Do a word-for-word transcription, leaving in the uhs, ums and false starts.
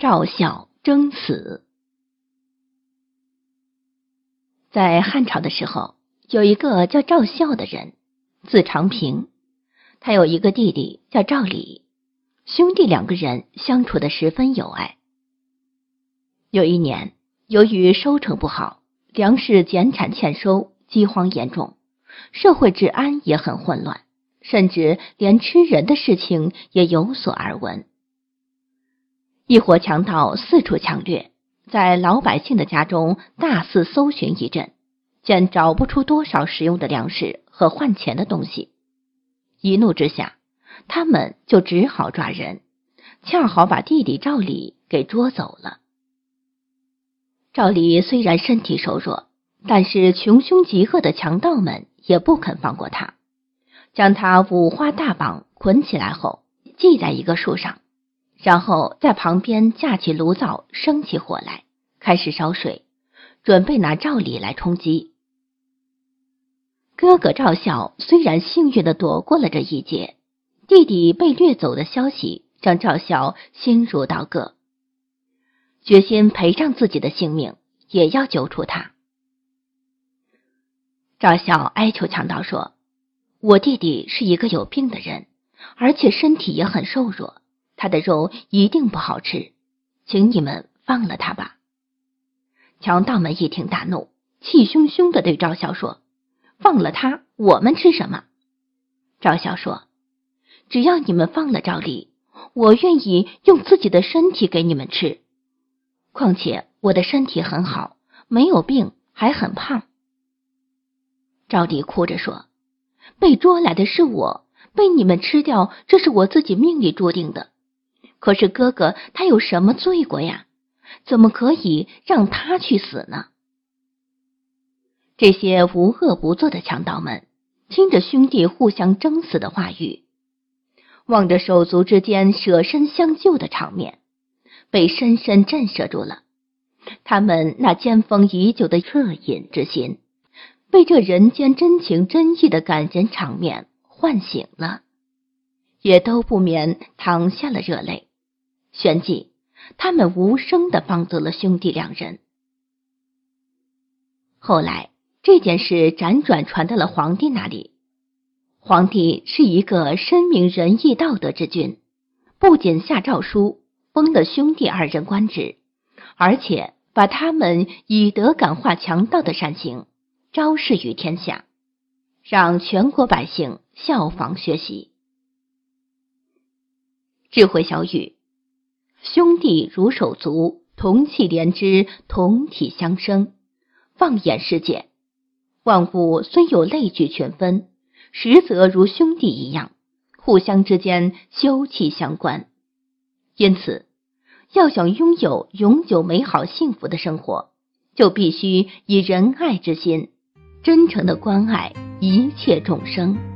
赵孝争死。在汉朝的时候，有一个叫赵孝的人，字长平，他有一个弟弟叫赵礼，兄弟两个人相处得十分友爱。有一年，由于收成不好，粮食减产欠收，饥荒严重，社会治安也很混乱，甚至连吃人的事情也有所耳闻。一伙强盗四处抢掠，在老百姓的家中大肆搜寻一阵，见找不出多少实用的粮食和换钱的东西。一怒之下，他们就只好抓人，恰好把弟弟赵礼给捉走了。赵礼虽然身体瘦弱，但是穷凶极恶的强盗们也不肯放过他，将他五花大绑捆起来后，系在一个树上，然后在旁边架起炉灶，生起火来，开始烧水，准备拿赵礼来充饥。哥哥赵孝虽然幸运地躲过了这一劫，弟弟被掠走的消息让赵孝心如刀割，决心赔上自己的性命，也要救出他。赵孝哀求强盗说，我弟弟是一个有病的人，而且身体也很瘦弱，他的肉一定不好吃，请你们放了他吧。强盗们一听大怒，气汹汹地对赵孝说，放了他，我们吃什么？赵孝说，只要你们放了赵礼，我愿意用自己的身体给你们吃，况且我的身体很好，没有病，还很胖。赵礼哭着说，被捉来的是我，被你们吃掉，这是我自己命里注定的。可是哥哥他有什么罪过呀？怎么可以让他去死呢？这些无恶不作的强盗们听着兄弟互相争死的话语，望着手足之间舍身相救的场面，被深深震慑住了。他们那尖封已久的恻隐之心，被这人间真情真意的感人场面唤醒了，也都不免淌下了热泪，旋即他们无声地帮助了兄弟两人。后来这件事辗转传到了皇帝那里，皇帝是一个深明仁义道德之君，不仅下诏书封了兄弟二人官职，而且把他们以德感化强盗的善行昭示于天下，让全国百姓效仿学习。智慧小语：兄弟如手足，同气连枝，同体相生。放眼世界，万物虽有类聚群分，实则如兄弟一样，互相之间休戚相关。因此，要想拥有永久美好幸福的生活，就必须以仁爱之心真诚地关爱一切众生。